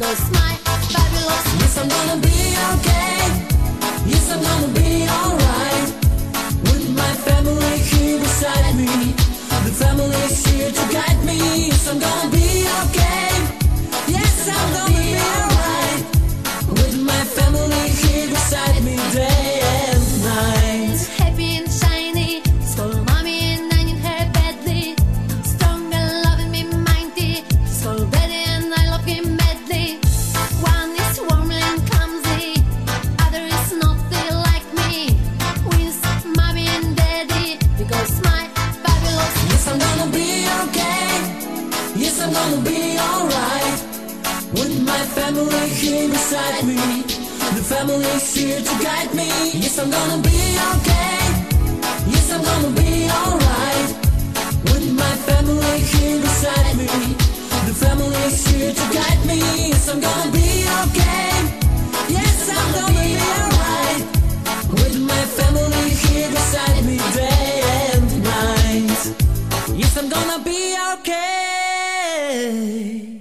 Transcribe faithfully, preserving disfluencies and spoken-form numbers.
because my fabulous. Yes, I'm gonna be okay. Yes, I'm gonna be alright. With my family here beside me. The family is here to guide me. Yes, I'm gonna be okay. Yes, I'm gonna be alright. With my family here beside me day and night. Happy and shiny, stole mommy and I need her badly. Strong and loving me mighty, stole daddy and I love him badly. One is warm and clumsy, other is naughty like me. With mommy and daddy, because my fabulous. Yes, I'm gonna be okay. Yes, I'm gonna be alright. With my family here beside me. The family is here to guide me. Yes, I'm gonna be okay. Yes, I'm gonna be alright. With my family here beside me. The family is here to guide me. Yes, I'm gonna be okay. Yes, I'm gonna be alright. With my family here beside me day and night. Yes, I'm gonna be okay.